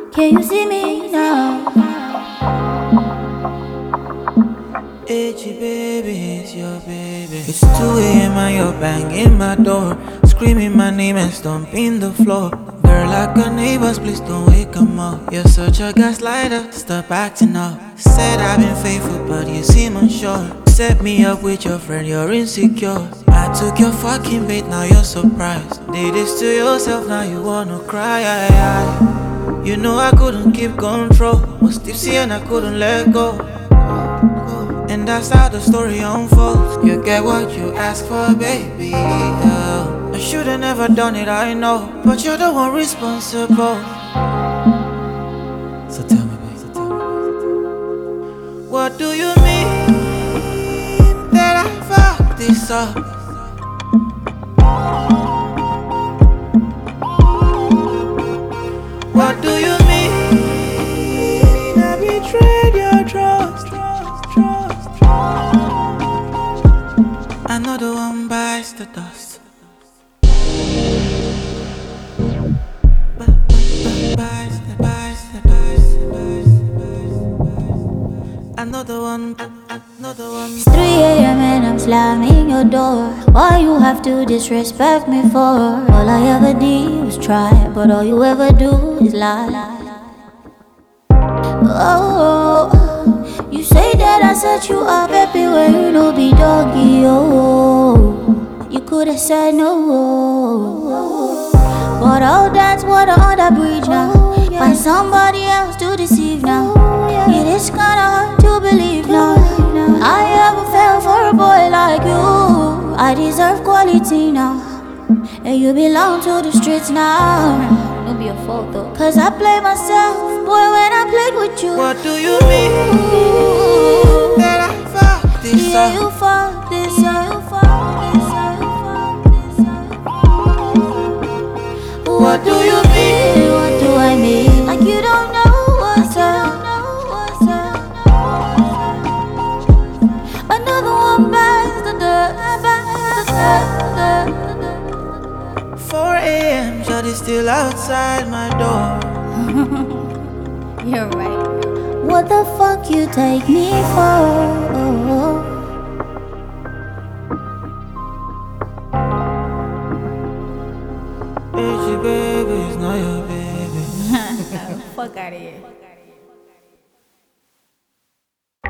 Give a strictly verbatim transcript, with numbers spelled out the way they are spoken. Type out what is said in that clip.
Can you see me now? Itchy baby, it's your baby. It's two a.m. and you're banging my door, screaming my name and stomping the floor. Girl, like our neighbors, please don't wake 'em up. You're such a gaslighter, stop acting up. Said I've been faithful, but you seem unsure. Set me up with your friend, you're insecure. I took your fucking bait, now you're surprised. Did this to yourself, now you wanna cry. You know I couldn't keep control, was tipsy and I couldn't let go. And that's how the story unfolds. You get what you ask for, baby. Yeah. I should've never done it, I know, but you're the one responsible. So tell me, baby, so tell me, baby. What do you mean that I fucked this up? What do you mean I betrayed your trust? Another one bites the dust. Another one, another one. It's three a.m. and I'm slamming your door. Why you have to disrespect me for? All I ever did was try, but all you ever do is lie. Oh, you say that I set you up, baby, when you know be doggy. Oh, you could've said no, but all that's water on that bridge now. Find somebody else to deceive now. It is kinda hard to believe now. I ever fell for a boy like you. I deserve quality now, and you belong to the streets now. Don't be a fault though, cause I play myself, boy, when I played with you. What do you mean that I fucked this Yeah, up? you fucked this up, you fucked this up, you fucked this up. What do you mean? What do I mean? Like you don't know what's up. Another one bites the dust, bites the dust. four a.m. Shawty still outside my door. You're right. What the fuck you take me for? Itchy baby, it's not your baby. Fuck out of here.